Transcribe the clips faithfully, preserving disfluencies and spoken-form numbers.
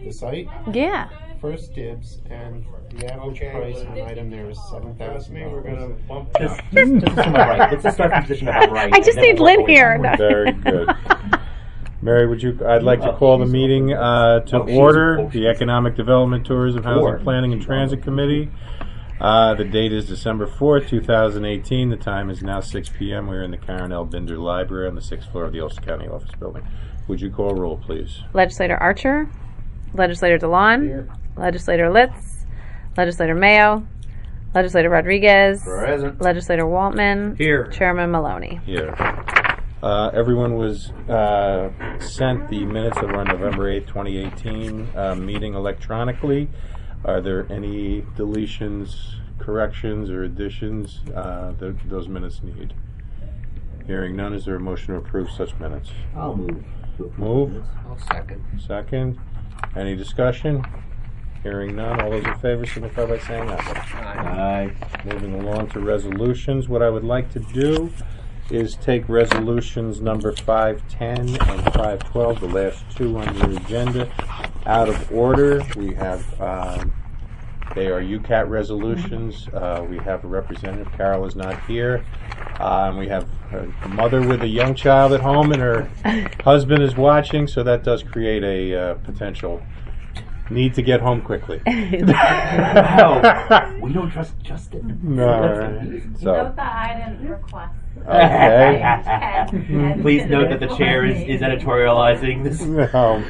the site. Yeah. First dibs, and the average price on an item there is seven thousand dollars. We're gonna bump just, just, just assume I'm right. Let's just start the position about right. I just need Lynn here. Very good. Mary, would you? I'd like to call the meeting uh, to order. The Economic Development, Tourism, Housing, Planning, and Transit Committee. Uh, the date is December fourth, two thousand eighteen. The time is now six p.m. We're in the Karen L. Binder Library on the sixth floor of the Ulster County Office Building. Would you call roll, please? Legislator Archer, Legislator DeLon, Here. Legislator Litz, Legislator Mayo, Legislator Rodriguez, Present. Legislator Waltman, Here. Chairman Maloney. Here. Uh, everyone was uh, sent the minutes of our November eighth, twenty eighteen uh, meeting electronically. Are there any deletions, corrections, or additions uh, that those minutes need? Hearing none, is there a motion to approve such minutes? I'll move. Move. I'll second. Second. Any discussion? Hearing none, all those in favor signify by saying aye. Aye. Moving along to resolutions, what I would like to do is take resolutions number five ten and five twelve, the last two on your agenda, out of order. We have, um, they are U C A T resolutions. Uh, we have a representative. Carol is not here. Uh, and we have her mother with a young child at home, and her husband is watching, so that does create a uh, potential need to get home quickly. Wow. We don't trust Justin. No, right. So. Note that I didn't request. Okay. Please note that the chair is, is editorializing this. No.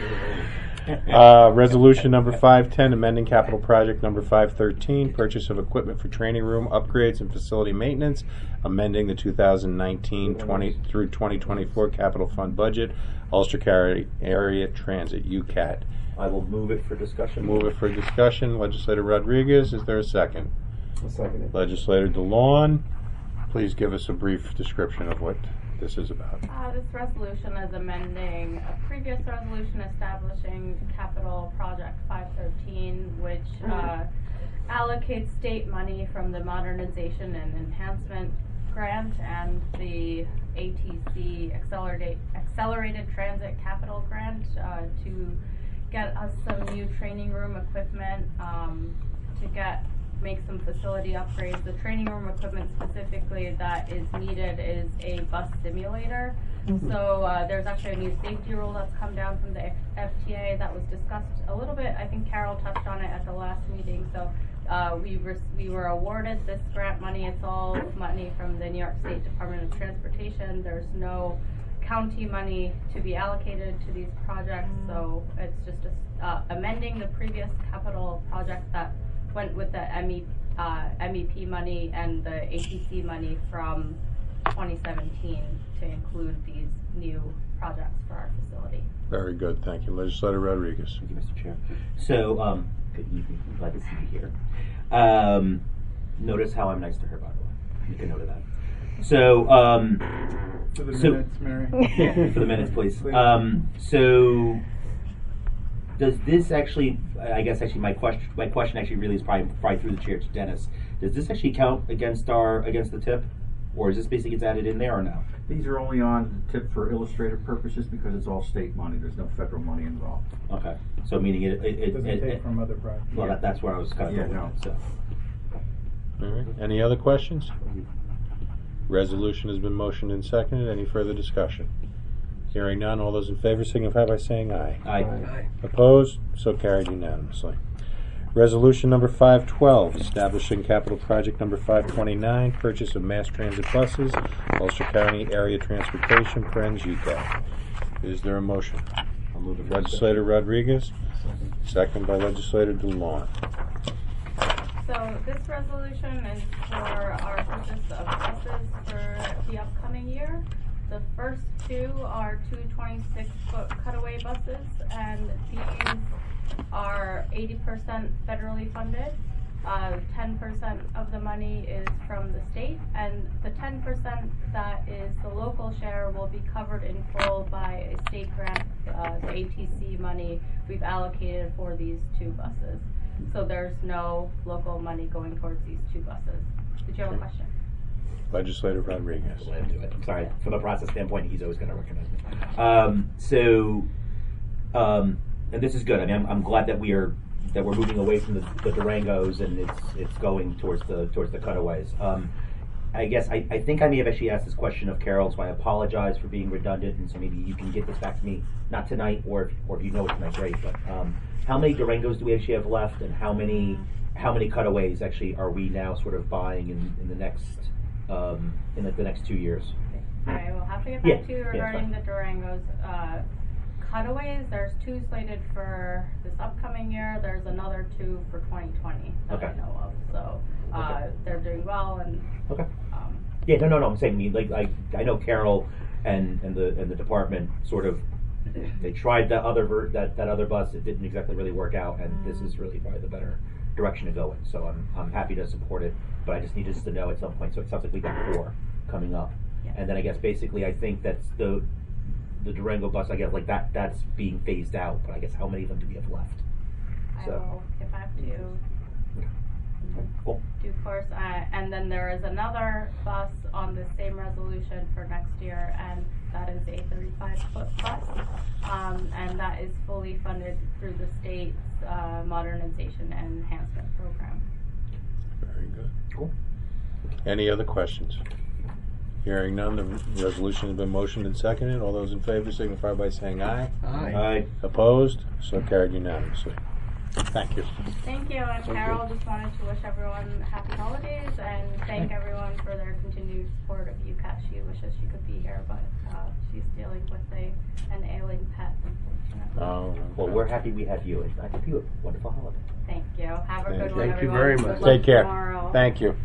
Uh, resolution number five ten, amending capital project number five thirteen, purchase of equipment for training room upgrades and facility maintenance, amending the two thousand nineteen twenty through twenty twenty-four capital fund budget, Ulster County Area Transit, U C A T. I will move it for discussion. Move it for discussion. Legislator Rodriguez, is there a second? I'll second it. Legislator DeLon, please give us a brief description of what this is about. Uh, this resolution is amending a previous resolution establishing capital project five thirteen, which uh, allocates state money from the modernization and enhancement grant and the A T C accelerate, accelerated transit capital grant uh, to get us some new training room equipment, um, to get make some facility upgrades. The training room equipment specifically that is needed is a bus simulator. Mm-hmm. So uh, there's actually a new safety rule that's come down from the F T A that was discussed a little bit. I think Carol touched on it at the last meeting. So uh, we, re- we were awarded this grant money. It's all money from the New York State Department of Transportation. There's no county money to be allocated to these projects. So it's just a, uh, amending the previous capital projects that went with the M E, uh, M E P money and the A T C money from twenty seventeen to include these new projects for our facility. Very good, thank you. Legislator Rodriguez. Thank you, Mister Chair. So, um, good evening. I'm glad to see you here. Um, notice how I'm nice to her, by the way. You can note of that. So, um, For the so, minutes, Mary. Yeah, for the minutes, please. Um, so, does this actually? I guess actually, my question, my question actually really is probably probably through the chair to Dennis. Does this actually count against our against the tip, or is this basically gets added in there or no? These are only on the tip for illustrative purposes because it's all state money. There's no federal money involved. Okay, so meaning it it, it, Doesn't it, take it from other projects. well, that, that's where I was kind of Yeah, going no. with that, so. All right. Any other questions? Resolution has been motioned and seconded. Any further discussion? Hearing none, all those in favor signify by saying aye. Aye. Aye. Opposed? So carried unanimously. Resolution number five twelve, establishing capital project number five twenty-nine, purchase of mass transit buses, Ulster County Area Transportation, Friends, U C A T. Is there a motion? I'll move it for Legislator Rodriguez, second by Legislator DeLon. So this resolution is for our purchase of buses for the upcoming year. The first two are two twenty-six foot cutaway buses, and these are eighty percent federally funded. Uh, ten percent of the money is from the state, and the ten percent that is the local share will be covered in full by a state grant, uh, the A T C money we've allocated for these two buses. So there's no local money going towards these two buses. Did you have a question? Legislator Rodriguez. Let him do it. I'm sorry. From a process standpoint, he's always going to recognize me. Um, so, um, and this is good. I mean, I'm, I'm glad that we are that we're moving away from the, the Durangos and it's it's going towards the towards the cutaways. Um, I guess I, I think I may have actually asked this question of Carol, so I apologize for being redundant, and so maybe you can get this back to me, not tonight, or if, or if you know it tonight, great. But um, how many Durangos do we actually have left, and how many how many cutaways actually are we now sort of buying in, in the next um, in the, the next two years? I will have to get Yeah, back to you yeah, regarding fine. the Durangos. Uh, cutaways, there's two slated for this upcoming year. There's another two for twenty twenty that I Okay. know of. So uh, Okay. they're doing well, and Okay. um, Yeah, no, no, no. I'm saying, I mean, like, I, I know Carol and, and the and the department sort of they tried that other ver- that that other bus. It didn't exactly really work out, and this is really probably the better direction to go in. So I'm I'm happy to support it, but I just need us to know at some point. So it sounds like we got four coming up, Yeah. and then I guess basically I think that's the the Durango bus. I guess like that that's being phased out, but I guess how many of them do we have left? I So. will get back to you. Cool. Due course, uh, and then there is another bus on the same resolution for next year, and that is a thirty-five foot bus, um, and that is fully funded through the state's uh, modernization and enhancement program. Very good. Cool. Any other questions? Hearing none, the resolution has been motioned and seconded. All those in favor signify by saying aye. Aye. Opposed? So carried unanimously. Thank you. Thank you, and Carol, just wanted to wish everyone happy holidays and thank everyone for their continued support of UCAT. She wishes she could be here, but uh, she's dealing with a an ailing pet, unfortunately. Oh, Well, we're happy we have you, and I hope you have a wonderful holiday. Thank you. Have a Thank good you. one, Thank you everyone. very Good much. luck Take care. tomorrow. Thank you.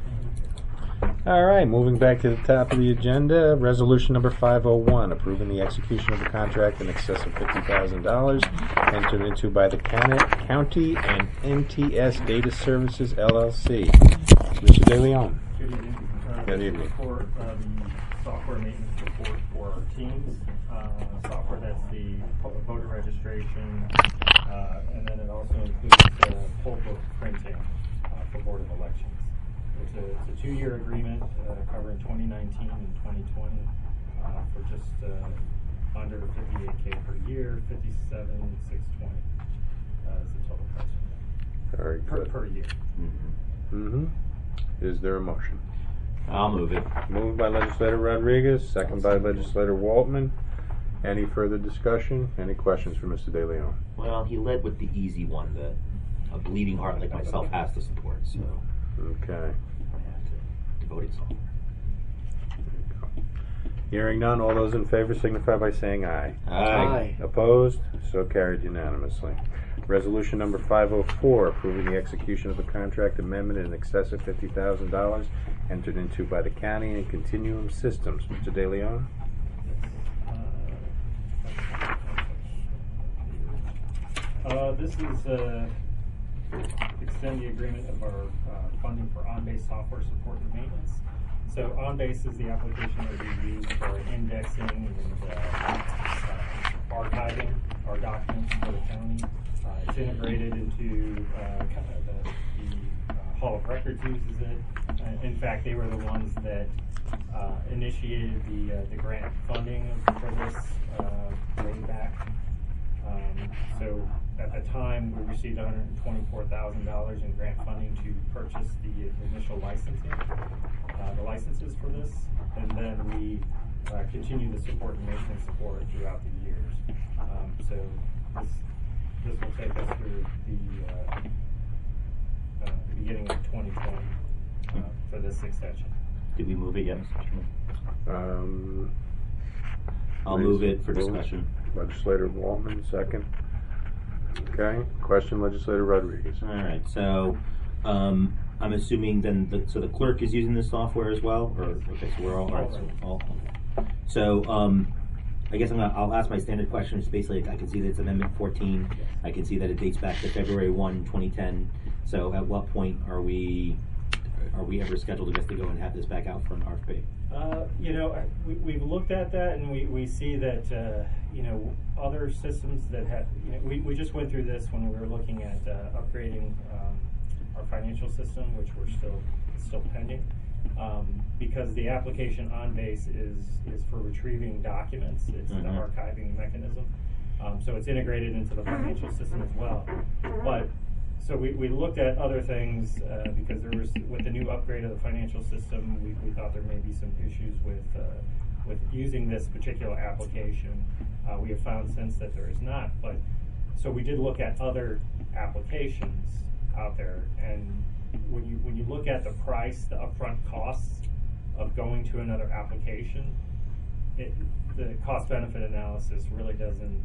All right, moving back to the top of the agenda, resolution number five oh one, approving the execution of a contract in excess of fifty thousand dollars entered into by the Can- county and N T S Data Services L L C. Mister De Leon. Good evening. Uh, Good evening. For uh, the software maintenance support for our teams, uh, software that's the public voter registration, uh, and then it also includes the poll book printing uh, for Board of Elections. It's a, it's a two-year agreement uh, covering twenty nineteen and twenty twenty uh, for just uh, under fifty-eight K per year, fifty-seven six twenty uh, is the total price Very per, good. per year. Mm-hmm. Is there a motion? I'll move it. Moved by legislator Rodriguez, second by legislator Waltman. Any further discussion? Any questions for Mister De Leon? Well, he led with the easy one that a bleeding heart like myself has to support, so Okay. I have to devote it software. Hearing none, all those in favor signify by saying aye. Aye. Opposed? So carried unanimously. Resolution number five oh four, approving the execution of a contract amendment in excess of fifty thousand dollars entered into by the county and Continuum Systems. Mister De Leon? Uh, this is uh, extend the agreement of our uh, funding for on-base software support and maintenance. So on-base is the application that we use for indexing and uh, uh, archiving our documents for the county. Uh, it's integrated into uh, kind of the, the uh, Hall of Records uses it. Uh, in fact, they were the ones that uh, initiated the uh, the grant funding for this uh, way back. Um, so at the time, we received one hundred twenty-four thousand dollars in grant funding to purchase the initial licensing, uh, the licenses for this, and then we uh, continue the support and maintenance support throughout the years. Um, so this this will take us through the, uh, uh, the beginning of twenty twenty uh, for this extension. Did we move it yet, Mister Chairman? Um, I'll please move it for move. discussion. Legislator Waltman, second. Okay. Question, Legislator Rodriguez. All right. So, um, I'm assuming then the, so the clerk is using this software as well, or okay, so we're all, all right. So, all, so um, I guess I'm gonna, I'll ask my standard question. It's basically I can see that it's Amendment fourteen. I can see that it dates back to February first, twenty ten. So, at what point are we are we ever scheduled to get to go and have this back out for an R F P? Uh, you know, I- we, we've looked at that and we, we see that, uh, you know, other systems that have, you know, we, we just went through this when we were looking at uh, upgrading um, our financial system, which we're still still pending, um, because the application on base is, is for retrieving documents. It's Mhm. the archiving mechanism. Um, so it's integrated into the financial system as well. But so we, we looked at other things uh, because there was, with the new upgrade of the financial system, we, we thought there may be some issues with uh, with using this particular application. Uh, we have found since that there is not. But so we did look at other applications out there, and when you when you look at the price, the upfront costs of going to another application, it, the cost benefit analysis really doesn't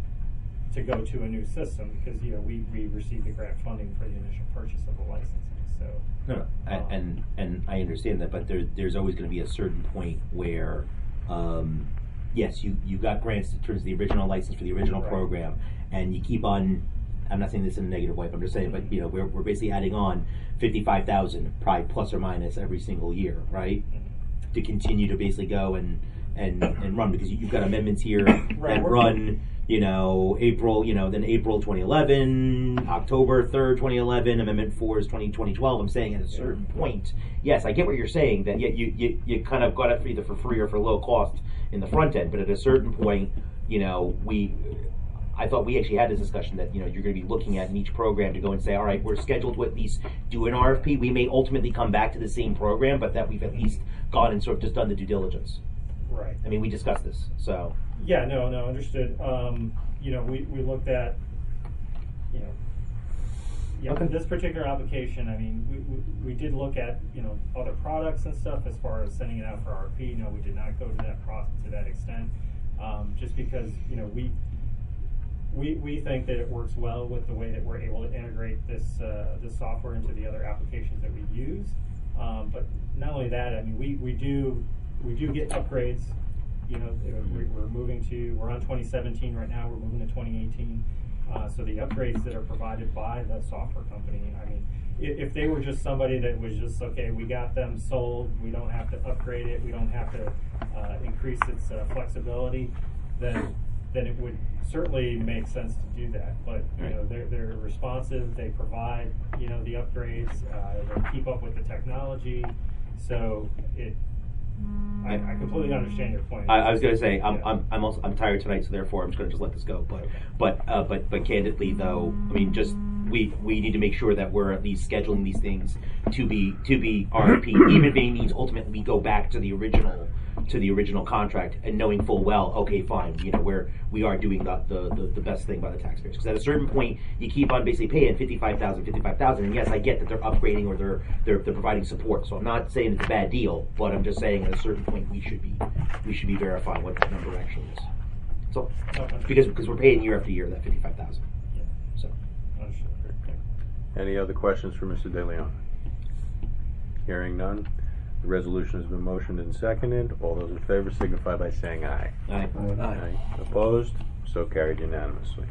to go to a new system, because you know we, we received the grant funding for the initial purchase of the licensing. So No, no, I- um, and and I understand that, but there there's always going to be a certain point where, um, yes, you you got grants in terms of the original license for the original Right. program, and you keep on. I'm not saying this in a negative way, but I'm just saying, but you know, we're we're basically adding on fifty-five thousand, probably plus or minus every single year, right? To continue to basically go and and and run, because you- you've got amendments here Right, that we're- run. You know, April, you know, then April twenty eleven, October third, twenty eleven, Amendment four is twenty twelve. I'm saying at a certain point, yes, I get what you're saying, that yet you, you, you kind of got it for either for free or for low cost in the front end, but at a certain point, you know, we, I thought we actually had this discussion that, you know, you're going to be looking at in each program to go and say, all right, we're scheduled to at least do an R F P. We may ultimately come back to the same program, but that we've at least gone and sort of just done the due diligence. right. I mean, we discussed this, so. Yeah, no, no, understood. Um, you know, we, we looked at, you know, yeah, Okay. for this particular application, I mean, we, we, we did look at, you know, other products and stuff as far as sending it out for R F P. No, we did not go to that pro to that extent, um, just because, you know, we, we, we think that it works well with the way that we're able to integrate this, uh, this software into the other applications that we use. Um, but not only that, I mean, we, we do, we do get upgrades. You know, we're, we're moving to, we're on twenty seventeen right now, we're moving to twenty eighteen. Uh, so the upgrades that are provided by the software company, I mean, if, if they were just somebody that was just, okay, we got them sold, we don't have to upgrade it, we don't have to uh, increase its uh, flexibility, then then it would certainly make sense to do that. But, you know, they're, they're responsive, they provide, you know, the upgrades, uh, they keep up with the technology, so it, I, I completely understand your point. I, I was going to say I'm, Yeah. I'm I'm also I'm tired tonight, so therefore I'm just going to just let this go. But but uh, but but candidly though, I mean, just we we need to make sure that we're at least scheduling these things to be to be R F P, even if it means ultimately we go back to the original to the original contract and knowing full well, okay, fine, you know, where we are doing the the, the, the best thing by the taxpayers. Because at a certain point, you keep on basically paying fifty-five thousand, fifty-five thousand, and yes, I get that they're upgrading or they're they're they're providing support. So I'm not saying it's a bad deal, but I'm just saying at a certain point we should be we should be verifying what that number actually is. So because because we're paying year after year that fifty-five thousand. Yeah. So Understood. Any other questions for Mister De Leon? Hearing none. The resolution has been motioned and seconded. All those in favor signify by saying aye. aye. Aye. Opposed? So carried unanimously.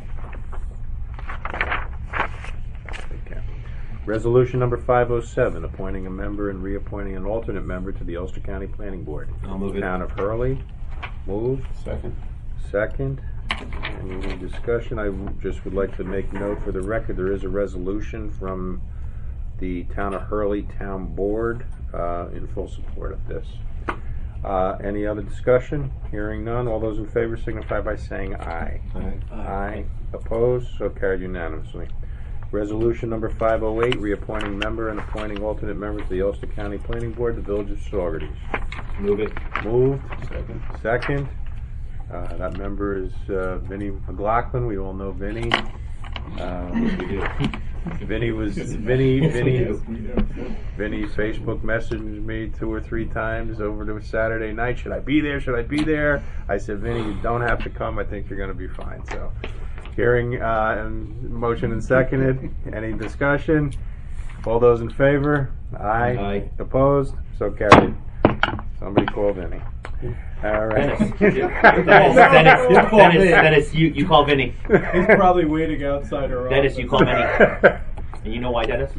Okay. Resolution number five oh seven, appointing a member and reappointing an alternate member to the Ulster County Planning Board. I'll move it. Town of Hurley. Move. Second. Second. Any discussion? I w- just would like to make note for the record, there is a resolution from the Town of Hurley Town Board uh, in full support of this. Uh, any other discussion? Hearing none. All those in favor signify by saying aye. Aye. Aye. Opposed? So carried unanimously. Resolution number five oh eight, reappointing member and appointing alternate member to the Ulster County Planning Board, the Village of Saugerties. Move it. Moved. Second. Second. Uh, that member is uh, Vinnie McLaughlin. We all know Vinnie. Um, We do. Vinnie was Vinnie. Vinnie. Yes, we do. Vinnie Facebook messaged me two or three times over to Saturday night. Should I be there? Should I be there? I said, Vinnie, you don't have to come. I think you're going to be fine. So, hearing uh, and motion and seconded. Any discussion? All those in favor? Aye. Aye. Opposed? So carried. Somebody call Vinnie. All right. Dennis, Dennis, Dennis, Dennis, Dennis, you, you call Vinny. He's probably waiting outside our Dennis, office. you call Vinny. And you know why, Dennis?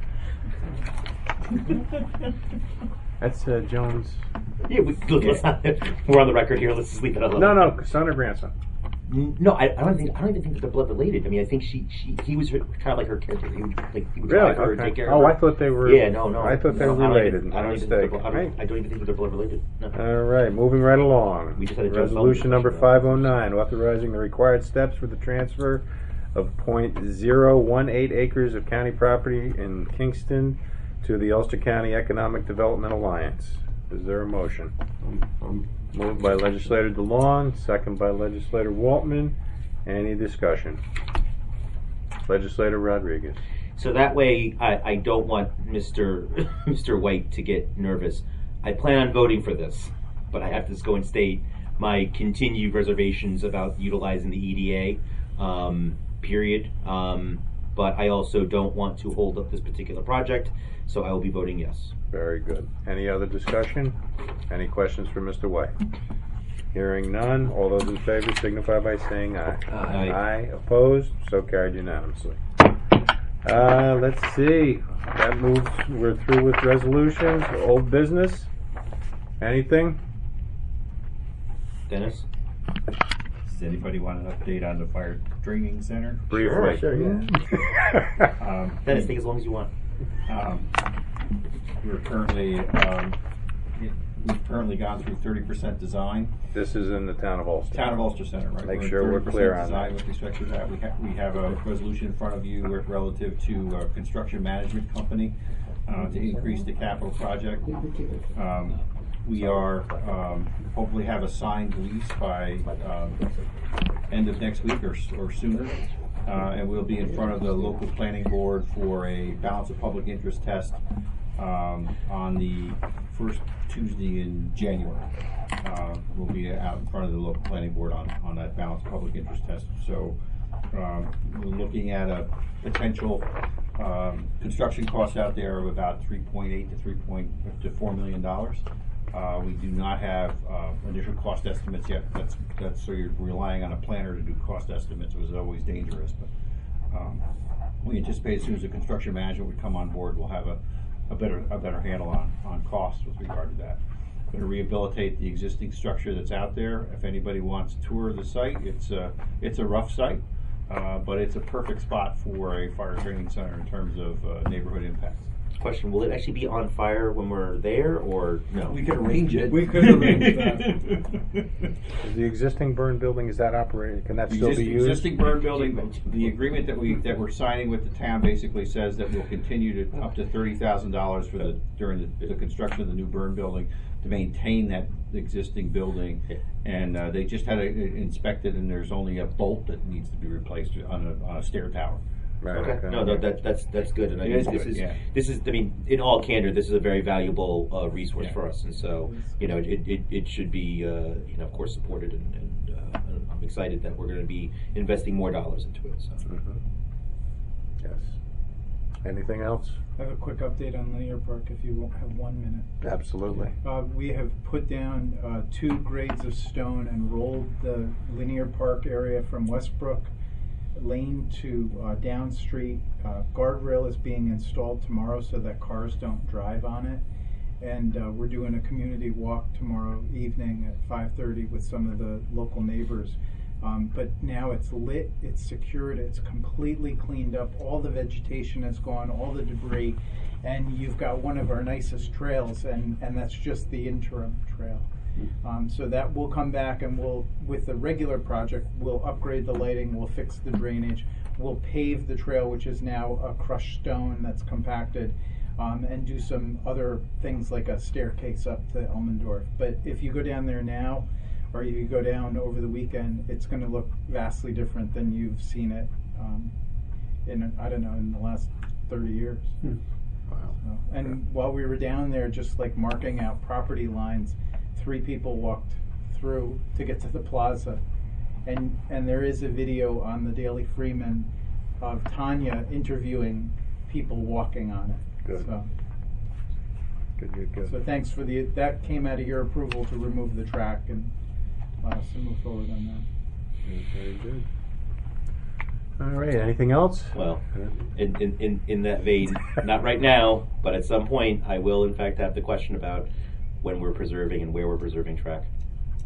That's uh, Jones. Yeah, we, look, let's not, we're on the record here. Let's just leave it alone. No, no, son or grandson. N- No, I, I don't think I don't even think that they're blood related. I mean, I think she, she he was her, kind of like her caretaker. He would like he would Really? drive her and Okay. take care Oh, of her. I thought they were. Yeah, no, no. I thought they no, were I don't related. even- I don't even think Mistake. they're, I, don't, I don't even think that they're blood related. No. All right, moving right along. We just had a Joe Resolution Sullivan number question, five oh nine, authorizing the required steps for the transfer of point zero one eight acres of county property in Kingston to the Ulster County Economic Development Alliance. Is there a motion? Um, Moved by legislator DeLon, second by legislator Waltman. Any discussion? Legislator Rodriguez. So that way, I, I don't want Mister Mister White to get nervous. I plan on voting for this, but I have to just go and state my continued reservations about utilizing the E D A, um, period. Um, but I also don't want to hold up this particular project, so I will be voting yes. Very good. Any other discussion? Any questions for Mister White? Hearing none, all those in favor signify by saying aye. Aye. Aye. Opposed? So carried unanimously. Uh, let's see. That moves, we're through with resolutions. Old business? Anything? Dennis? Does anybody want an update on the fire training center? Briefly. Sure, yeah. Um, Dennis, take as long as you want. Um, we're currently, um, we've currently gone through thirty percent design. This is in the town of Ulster. Town of Ulster Center, right? Make We're at sure we're thirty percent clear on design that. With respect to that, we have, we have a resolution in front of you relative to a construction management company uh, to increase the capital project. Um, we are, um, hopefully have a signed lease by um, end of next week or, or sooner. Uh, and we'll be in front of the local planning board for a balance of public interest test um, on the first Tuesday in January. Uh, we'll be out in front of the local planning board on, on that balance of public interest test. So um, we're looking at a potential um, construction cost out there of about three point eight to three point to four million dollars. Uh, we do not have uh, initial cost estimates yet. That's that's so you're relying on a planner to do cost estimates, which is always dangerous. But um, we anticipate as soon as the construction management would come on board, we'll have a, a better a better handle on on costs with regard to that. We're going to rehabilitate the existing structure that's out there. If anybody wants to tour the site, it's a it's a rough site, uh, but it's a perfect spot for a fire training center in terms of uh, neighborhood impacts. Question, will it actually be on fire when we're there, or no? We could arrange it. We could arrange that. Is the existing burn building, is that operating? Can that The still be existing, used? existing burn building, the agreement that we, that we're signing with the town basically says that we'll continue to, up to thirty thousand dollars for the, during the, the construction of the new burn building to maintain that existing building. And, uh, they just had it inspected and there's only a bolt that needs to be replaced on a, on a stair tower. Right, Okay. No, no, that, that's that's good, and I It mean, is this good, is yeah. this is. I mean, in all candor, this is a very valuable uh, resource Yeah. for us, and so you know, it it, it should be uh, you know, of course, supported, and, and uh, I'm excited that we're going to be investing more dollars into it. So. Mhm. Yes. Anything else? I have a quick update on Linear Park if you won't have one minute. Absolutely. Uh, we have put down uh, two grades of stone and rolled the Linear Park area from Westbrook Lane to uh, Down Street. Uh, guardrail is being installed tomorrow so that cars don't drive on it. And uh, we're doing a community walk tomorrow evening at five thirty with some of the local neighbors. Um, but now it's lit, it's secured, it's completely cleaned up, all the vegetation is gone, all the debris, and you've got one of our nicest trails, and, and that's just the interim trail. Um, so that will come back and we'll, with the regular project, we'll upgrade the lighting, we'll fix the drainage, we'll pave the trail, which is now a crushed stone that's compacted, um, and do some other things like a staircase up to Elmendorf. But if you go down there now, or you go down over the weekend, it's going to look vastly different than you've seen it um, in, I don't know, in the last thirty years. Hmm. Wow. So, and while we were down there, just like marking out property lines, three people walked through to get to the plaza. And and there is a video on the Daily Freeman of Tanya interviewing people walking on it. Good. So, Good, good, good. so thanks for the, that came out of your approval to remove the track and allow us to move forward on that. Very good. All right, anything else? Well, in, in, in, in that vein, not right now, but at some point, I will in fact have the question about when we're preserving and where we're preserving track.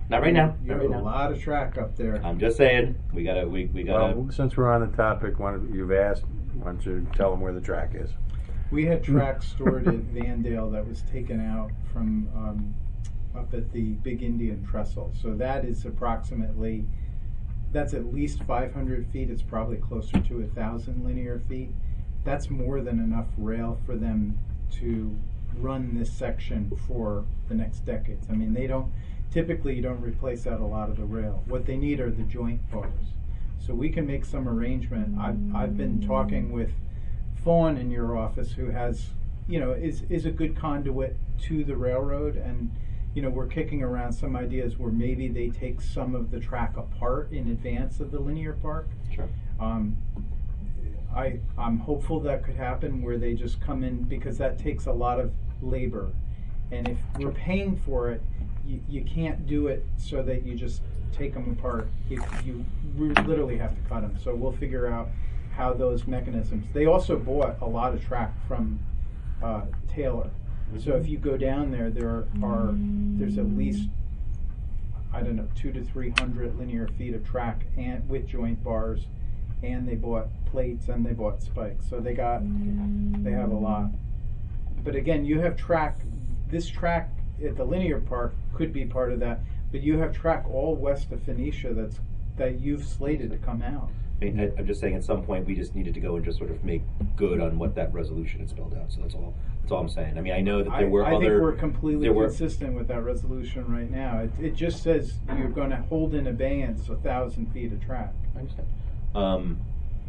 Not right now. You Not have right a now. lot of track up there. I'm just saying, we gotta, we, we gotta. Well, since we're on the topic, why don't you've asked, why don't you tell them where the track is? We had track stored at Vandale that was taken out from um, up at the Big Indian Trestle. So that is approximately, that's at least five hundred feet. It's probably closer to a thousand linear feet. That's more than enough rail for them to run this section for the next decades. I mean, they don't, typically you don't replace out a lot of the rail. What they need are the joint bars. So we can make some arrangement. I've, I've been talking with Fawn in your office, who has, you know, is, is a good conduit to the railroad, and, you know, we're kicking around some ideas where maybe they take some of the track apart in advance of the linear park. Sure. Um, I, I'm hopeful that could happen, where they just come in, because that takes a lot of labor. And if we're paying for it, you, you can't do it so that you just take them apart. You, you re- literally have to cut them. So we'll figure out how those mechanisms. They also bought a lot of track from uh, Taylor. So if you go down there, there are there's at least, I don't know, two to three hundred linear feet of track and with joint bars, and they bought plates and they bought spikes. So they got they have a lot. But again, you have track. This track at the linear park could be part of that, but you have track all west of Phoenicia that's that you've slated to come out. I mean, I, I'm just saying, at some point, we just needed to go and just sort of make good on what that resolution had spelled out. So that's all. That's all I'm saying. I mean, I know that there I, were I other. think we're completely there were- consistent with that resolution right now. It, it just says you're going to hold in abeyance a thousand feet of track. I understand. Um,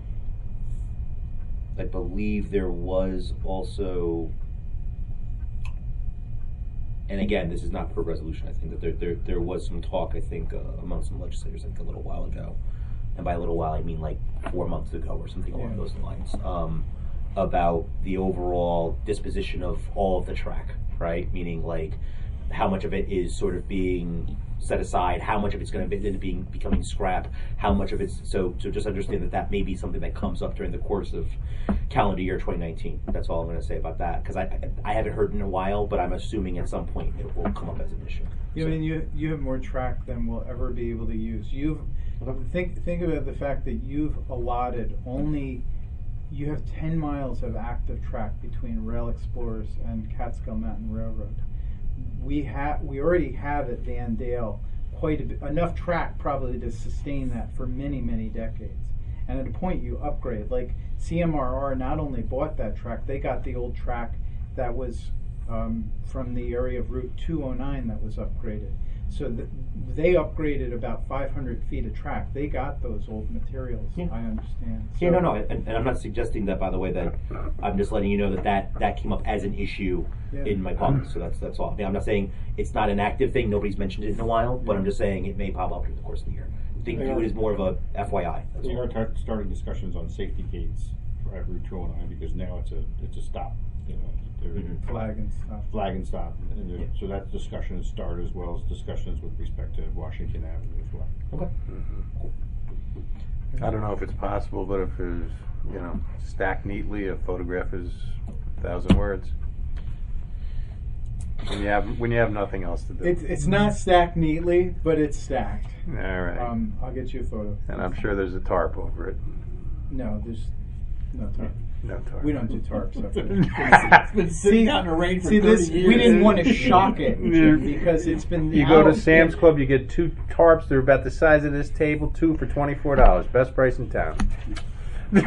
I believe there was also, and again, this is not per resolution. I think that there there, there was some talk, I think, uh, among some legislators, I think, a little while ago, and by a little while I mean like four months ago or something along Yeah. those lines, um, about the overall disposition of all of the track, right? Meaning like how much of it is sort of being set aside, how much of it's going to end up being becoming scrap, how much of it's so. So just understand that that may be something that comes up during the course of calendar year twenty nineteen. That's all I'm going to say about that, because I I haven't heard in a while, but I'm assuming at some point it will come up as an issue. You So- mean you you have more track than we'll ever be able to use. You've think think about the fact that you've allotted only you have ten miles of active track between Rail Explorers and Catskill Mountain Railroad. We have we already have at Vandale quite a bit, enough track probably to sustain that for many many decades. And at a point you upgrade, like C M R R not only bought that track, they got the old track that was um, from the area of Route two oh nine that was upgraded. So th- they upgraded about five hundred feet of track. They got those old materials. Yeah. I understand. Yeah, So- no, no, and, and I'm not suggesting that, by the way. That I'm just letting you know that that, that came up as an issue Yeah. in my caucus. So that's that's all. I mean, I'm not saying it's not an active thing. Nobody's mentioned it in a while, but I'm just saying it may pop up during the course of the year. I think They it are- is more of a F Y I. That's We all. are tar- starting discussions on safety gates for Route two oh nine, because now it's a it's a stop. You know, they're Mhm. Flag and stuff. flag and stop, and there- Yeah. so that discussion has started, as well as discussions with respect to Washington Avenue as well. Okay. I don't know if it's possible, but if it's, you know, stacked neatly, a photograph is a thousand words. When you have when you have nothing else to do. It's it's not stacked neatly, but it's stacked. All right. Um, I'll get you a photo. And I'm sure there's a tarp over it. No, there's no tarp. No tarp. We don't do tarps up It's been sitting See- out in the rain for See this? thirty We years. didn't want to shock it because it's been. You go to out- Sam's Club, you get two tarps. They're about the size of this table, two for twenty-four dollars. Best price in town. The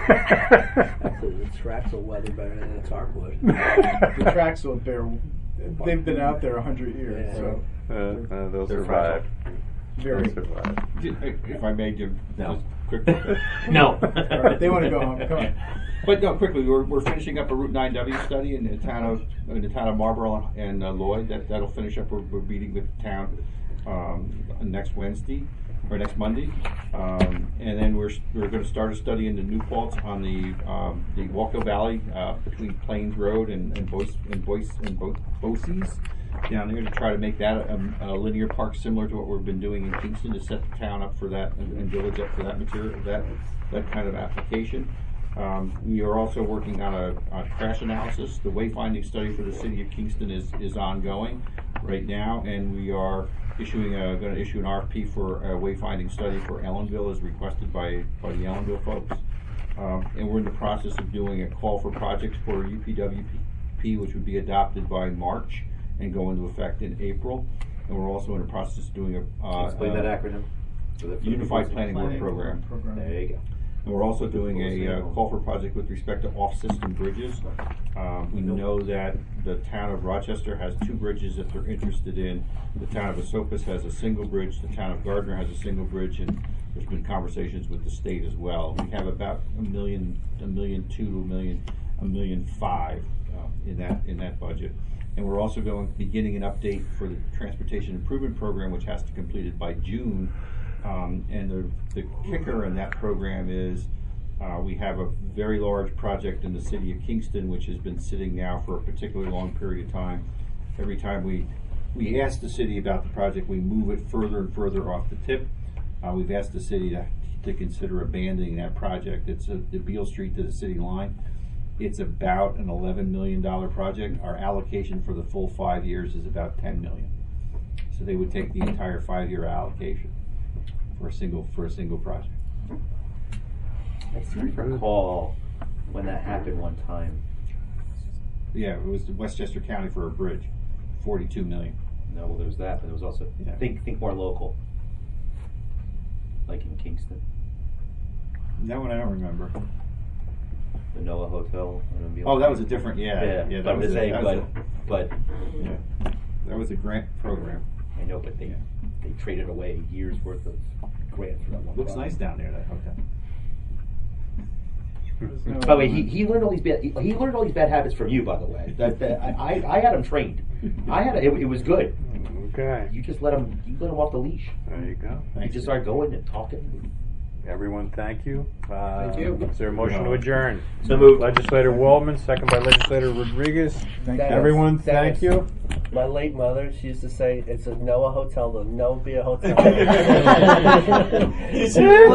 tracks will weather better than the tarp would. The tracks will bear. They've been out there a hundred years, Yeah. so Uh, uh, they'll They're survive. very. They'll survive. If I may give No. just quick. No. All right, they want to go home. Come on. But no, quickly, we're, we're finishing up a Route nine W study in the town of in the town of Marlborough and uh, Lloyd. That that'll finish up. We're, we're meeting with the town um, next Wednesday or next Monday, um, and then we're we're going to start a study in the New Paltz on the um, the Walko Valley uh, between Plains Road and and Boise and Boise and Bo- Bosse's down there, to try to make that a, a linear park similar to what we've been doing in Kingston, to set the town up for that and, and village up for that material that that kind of application. Um, we are also working on a, a crash analysis. The wayfinding study for the city of Kingston is, is ongoing. right now, and we are issuing a, going to issue an R F P for a wayfinding study for Ellenville as requested by, by the Ellenville folks. Um, and we're in the process of doing a call for projects for U P W P, which would be adopted by March and go into effect in April. And we're also in the process of doing a uh, Explain uh, that acronym. For the- for the Unified people. Planning Work Program. There you go. And we're also doing a uh, call for project with respect to off-system bridges. Um, we know that the town of Rochester has two bridges that they're interested in. The town of Esopus has a single bridge. The town of Gardner has a single bridge, and there's been conversations with the state as well. We have about a million, a million two to a million, a million five uh, in that in that budget. And we're also going beginning an update for the Transportation Improvement Program, which has to be completed by June. Um, and the, the kicker in that program is uh, we have a very large project in the city of Kingston, which has been sitting now for a particularly long period of time. Every time we we ask the city about the project, we move it further and further off the tip. Uh, we've asked the city to, to consider abandoning that project. It's a, the Beale Street to the city line. It's about an eleven million dollar project. Our allocation for the full five years is about ten million dollars. So they would take the entire five-year allocation for a single for a single project. I seem to recall when that happened one time. Yeah, it was Westchester County for a bridge, forty-two million. No, well, there was that, but there was also Yeah. think think more local, like in Kingston, That one I don't remember. the Noah Hotel. Oh, that was a different. Yeah, Yeah, yeah. but That I'm was just a, saying, that was but but a, yeah, that was a grant program. I know, but they Yeah. they traded away years worth of grant for that one. Looks project. nice down there. That hotel. There's no- By the way, he, he learned all these bad he, he learned all these bad habits from you. By the way, that, that I, I I had him trained. I had it, it was good. Okay, You just let him you let him off the leash. there you go. You Thanks. just start going and talking. Everyone, thank you. Uh, Thank you. Is there a motion to adjourn? So moved. Legislator Waldman, second by Legislator Rodriguez. Thank you. Everyone, Dennis. thank you. My late mother, she used to say, it's a Noah hotel, to no be a hotel.